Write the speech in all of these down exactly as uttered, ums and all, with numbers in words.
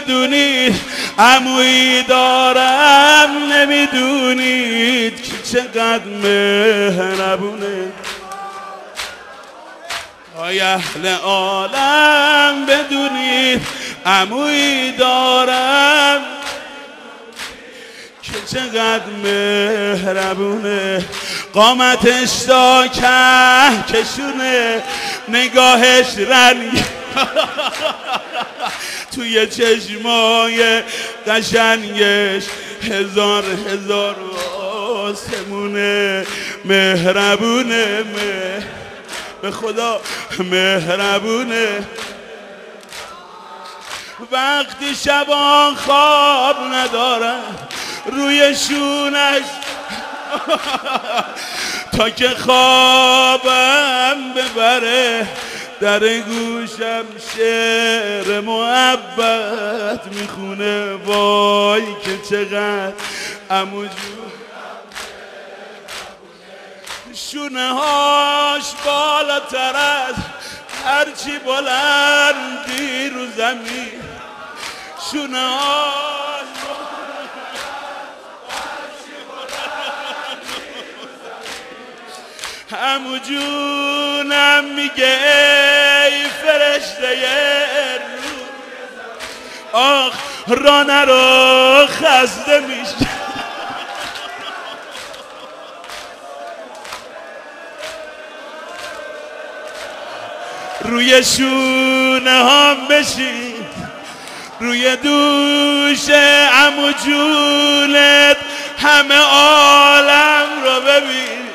بدونید عمویی دارم نمیدونید که چقدر مهربونه. آی اهل عالم بدونید عمویی دارم که چقدر مهربونه. قامتش تا کهکشونه، نگاهش رنگ توی چشمای قشنگش هزار هزار آسمونه. مهربونه، مه به خدا مهربونه. وقتی شبان خواب ندارم روی شونش تا که خوابم ببره در گوشم شعر محبت میخونه. وای که چقدر عمو جون شونه هاش بالاتر از هرچی بلندی رو زمین. شونه هاش عمو جونم میگه ای فرشته رو، آخ را نرو خسته میشه. روی شونه هم بشین، روی دوش عمو جونت همه عالم رو ببین.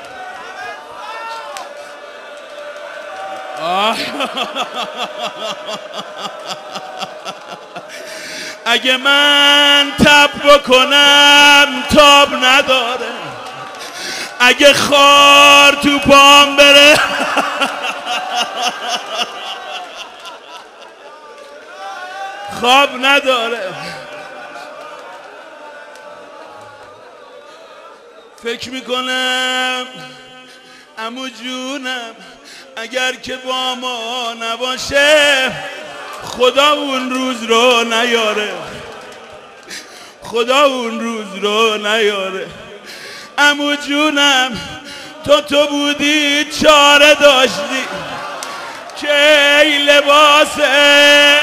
اگه من تب بکنم تاب نداره، اگه خار تو پام بره خواب نداره. فکر میکنم عمو جونم اگر که با ما نباشه خدا اون روز رو نیاره، خدا اون روز رو نیاره. عمو جونم تو تو بودی چاره داشتی که ای لباسه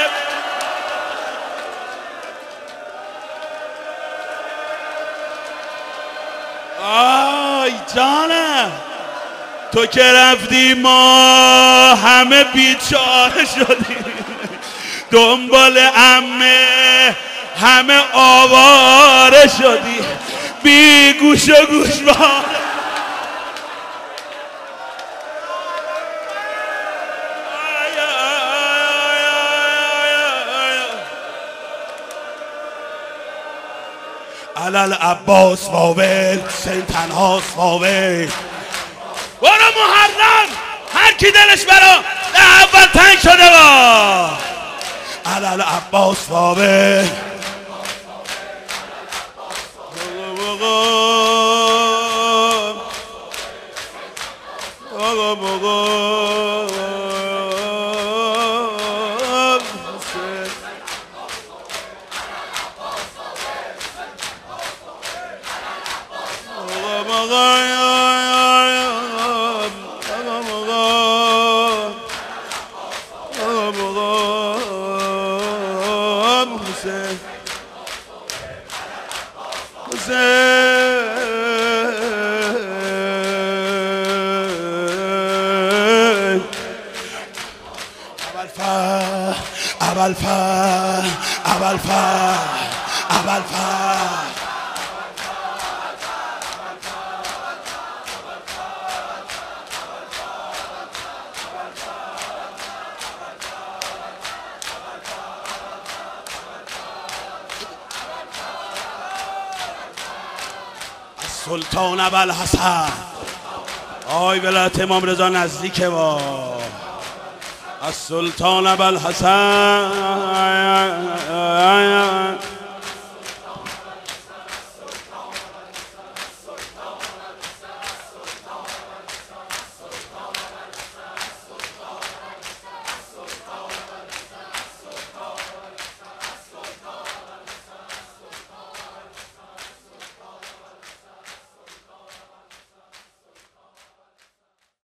آی جانم، تو که رفتی ما همه بیچاره شدیم، دنبال عمه همه آواره شدی، بی گوش و گوشوار. علل عباس واول سن تنهاست واول. برو محرم هر کی دلش برا ده اول تنگ شده با علل عباس واول. آقا بقا اول فر اول فر اول فر سلطان ابوالحسن. آی ولایت امام رضا نزدیکه با السلطان ابوالحسن.